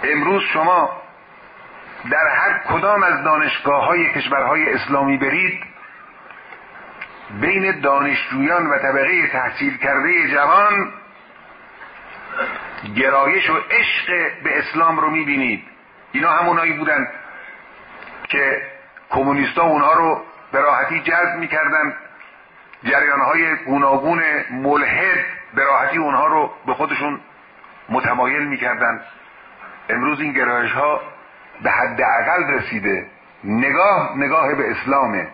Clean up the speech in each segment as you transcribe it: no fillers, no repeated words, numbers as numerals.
امروز شما در هر کدام از دانشگاه‌های کشورهای اسلامی برید، بین دانشجویان و طبقه تحصیل کرده جوان گرایش و عشق به اسلام رو میبینید. اینا همونایی بودن که کمونیستا اونها رو به راحتی جذب میکردن، جریانهای گوناگون ملحد به راحتی اونها رو به خودشون متمایل میکردن. امروز این گرایش ها به حداقل رسیده. نگاه به اسلامه.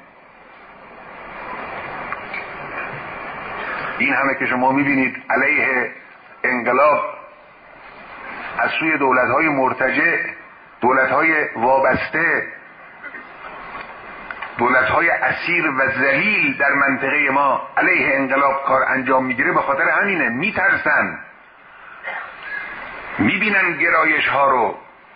این همه که شما میبینید علیه انقلاب از سوی دولت‌های مرتجع، دولت‌های وابسته، دولت‌های اسیر و ذلیل در منطقه ما علیه انقلاب کار انجام میگیره، به خاطر همینه. میترسن، میبینن گرایش ها رو،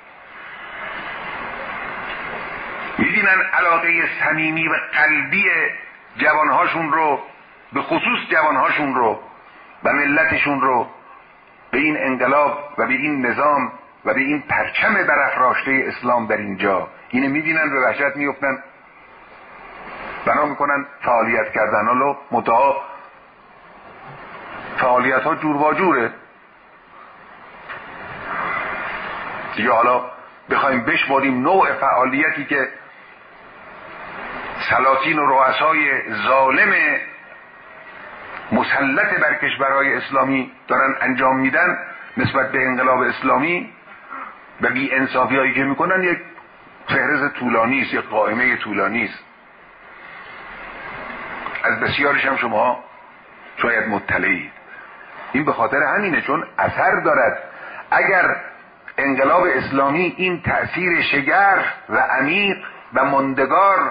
میبینن علاقه صمیمی و قلبی جوانهاشون رو، به خصوص جوانهاشون رو و ملتشون رو به این انقلاب و به این نظام و به این پرچم برافراشته اسلام در اینجا. اینو میبینن، به وحشت میفتن، بنا میکنن فعالیت کردن. حالا مدعا فعالیت ها جور و جوره دیگه. حالا بخوایم بشماریم نوع فعالیتی که سلاطین و رؤسای ظالم مسلط بر کشورهای اسلامی دارن انجام میدن نسبت به انقلاب اسلامی و بی انصافی هایی که میکنن، یک فهرست طولانی است، یک قائمه طولانی است. از بسیارش هم شما شاید مطلعید. این به خاطر همینه، چون اثر دارد. اگر انقلاب اسلامی این تأثیر شگرف و عمیق و ماندگار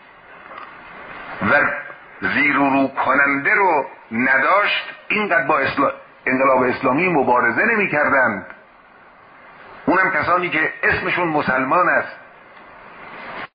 و زیر و رو کننده رو نداشت، اینقدر با انقلاب اسلامی مبارزه نمی کردند. اونم کسانی که اسمشون مسلمان است،